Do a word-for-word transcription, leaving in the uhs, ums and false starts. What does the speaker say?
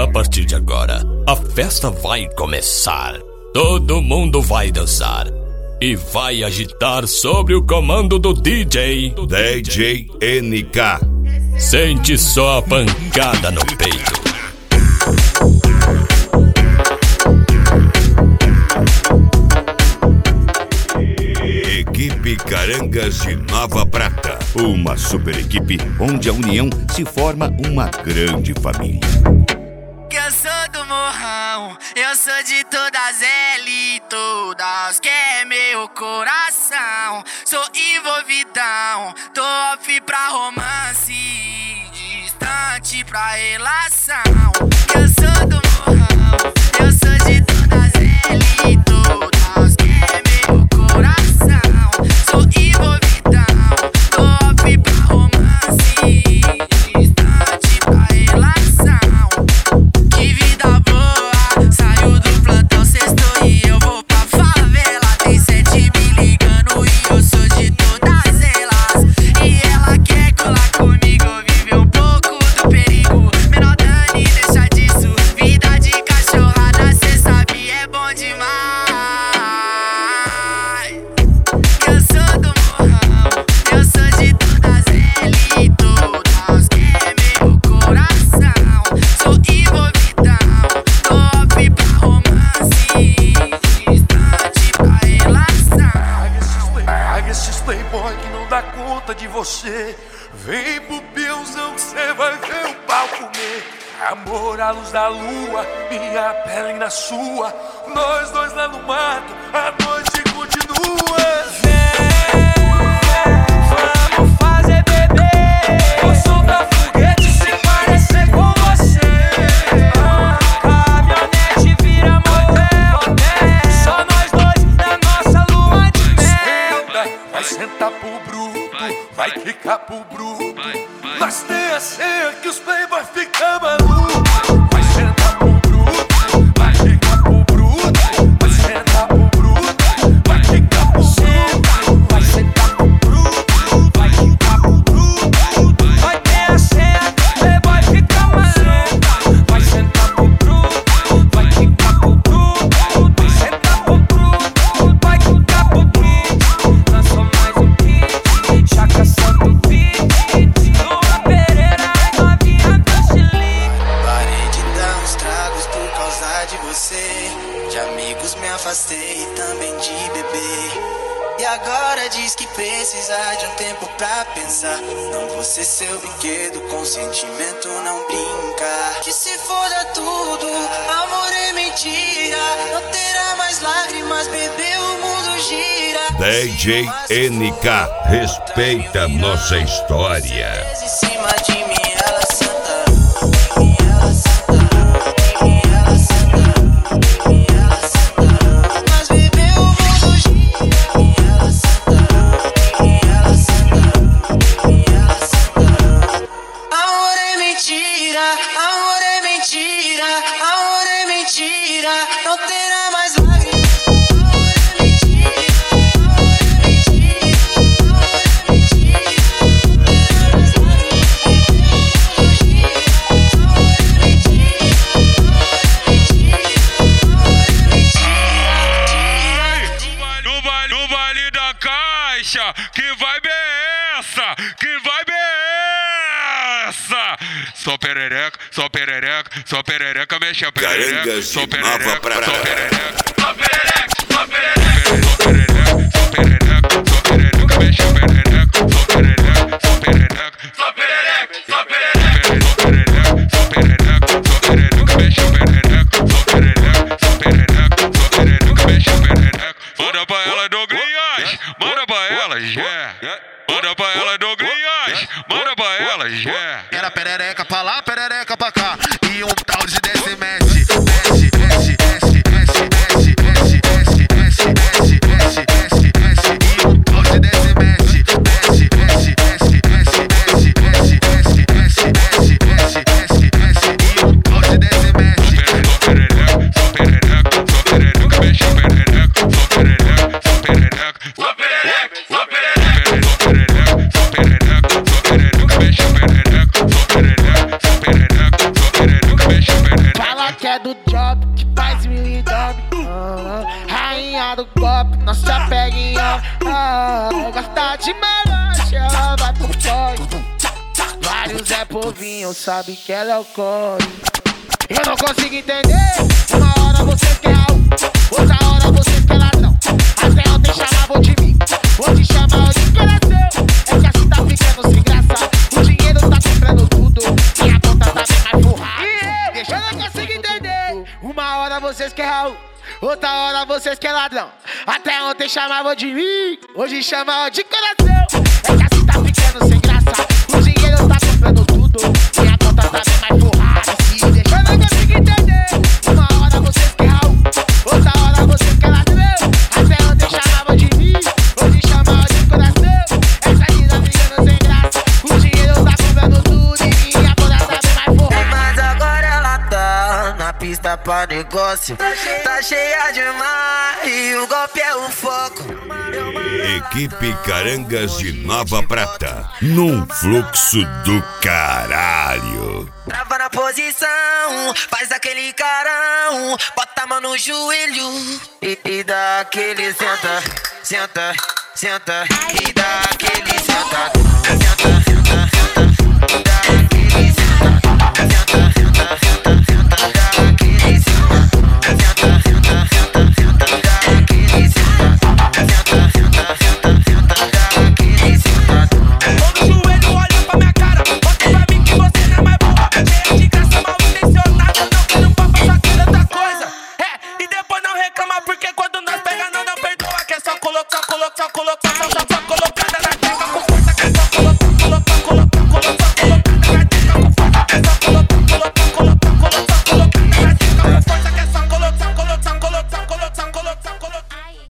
A partir de agora, a festa vai começar. Todo mundo vai dançar e vai agitar sob o comando do D J D J N K. Sente só a pancada no peito. Equipe Carangas de Nova Prata. Uma super equipe onde a união se forma uma grande família. Eu sou do morrão, eu sou de todas elas, todas que é meu coração. Sou envolvidão, tô off pra romance, distante pra relação. Eu sou do morrão, eu sou de todas elas, todas que é meu coração. Sou envolvidão, tô off pra romance, distante pra relação. Que vida boa, saio do plantão sextou e eu vou pra favela. Tem sete me ligando e eu sou de todas elas. E ela quer colar comigo, viver um pouco do perigo. Menor Dani, deixa disso, vida de cachorrada, cê sabe é bom demais. Eu sou do morrão, eu sou de todas elas, todas que é meu coração. Sou envolvidão, tô off pra romance, distante pra relação. Paga esses playboy que não dá conta de você. Vem pro peãozão que cê vai ver o pau comer. Amor à luz da lua, minha pele na sua. Nós dois lá no mato, a noite continua. Vamos fazer bebê. Vou soltar foguete se parecer com você. Caminhonete vira motel, só nós dois na nossa lua de mel. Vai sentar pro bruto, vai quicar pro bruto. Nós tem a senha que os playboy ficam malucos. Vai sentar pro bruto, vai quicar pro bruto. Vai sentar pro bruto, vai quicar pro bruto. Vai sentar pro bruto, vai quicar pro bruto. Vai ter a senha que o playboy fica maluco. Vai sentar pro bruto, vai quicar pro bruto. Vai sentar pro bruto, vai quicar pro bruto. Lançou mais um hit, já caçando o beat. Numa Pereira, novinha do Chile. Parei de dar uns tragos por causa de você. De amigos me afastei e também de beber. E agora diz que precisa de um tempo pra pensar. Não vou ser seu brinquedo, com sentimento não brinca. Que se foda tudo, amor é mentira. Não terá mais lágrimas, bebê, o mundo gira. D J N K, respeita nossa história. Em cima de mim ela senta, ela senta, ela senta, ela senta. Mas bebê, o mundo gira. Ela senta, ela senta, ela senta. Amor é mentira, amor é mentira, amor é mentira. Não terá mais lágrimas. Amor é mentira, amor é mentira, amor é mentira. Não terá mais No baile, no baile da caixa, que vibe é essa? Que vibe é essa? Só perereca, só perereca, só perereca, mexe a perereca. Carangas Só de Nova perereca, Prata. só perereca, só perereca, só perereca, só perereca, só perereca, mexe a perereca. Só perereca, só perereca, só perereca, só perereca, só perereca, só perereca, só perereca, mexe a perereca. Só perereca, só perereca, só perereca, mexe a perereca. Manda pra ela do Grinhas, manda pra ela, já. Manda pra ela do Grinhas, manda pra ela, já. Era perereca pra lá, perereca pra cá. E um tal de desce, mexe, mexe, mexe, mexe, mexe, mexe, mexe, mexe, mexe, mexe, mexe, mexe, mexe. E um tal de desce, mexe, mexe, mexe, mexe, mexe, mexe, mexe, mexe, mexe, mexe, mexe, mexe, mexe. E um tal de desce, mexe. Só perereca, só perereca, só perereca, mexe a perereca. Só perereca, só perereca, só perereca, só perereca, só perereca, só perereca, só perereca, mexe a perereca. Só perereca. que é do job, que faz mil e dobre. Ah, rainha do golpe, não se apega em ó. Ah, gosta de melancha, vai pro corre. Vários é povinho, sabe que ela é o corre. Eu não consigo entender. Uma hora vocês quer algo, outra hora vocês quer ladrão. Até ontem chamavam de mim, hoje chamam de coração. É que assim tá ficando sem graça. O dinheiro tá comprando tudo, minha conta tá bem mais forrada. Deixa eu não consigo entender. Uma hora vocês quer algo, outra hora vocês quer ladrão. Até ontem chamavam de mim, hoje chamam de coração. É que assim tá ficando sem graça. O dinheiro tá comprando tudo, minha conta tá bem mais forrada. Deixa eu não consigo entender. Uma hora vocês quer algo, outra hora vocês quer ladrão. Até ontem chamavam de mim, hoje chamam de coração. Essa vida ficando sem graça. O dinheiro tá comprando tudo e minha conta tá bem mais forrada. Mas agora ela tá na pista pra negócio. Tá cheia demais e o golpe é o foco. Equipe Carangas de Nova Prata, num fluxo do caralho. Trava na posição, faz aquele carão, bota a mão no joelho e, e dá aquele senta, senta, senta, e dá aquele senta.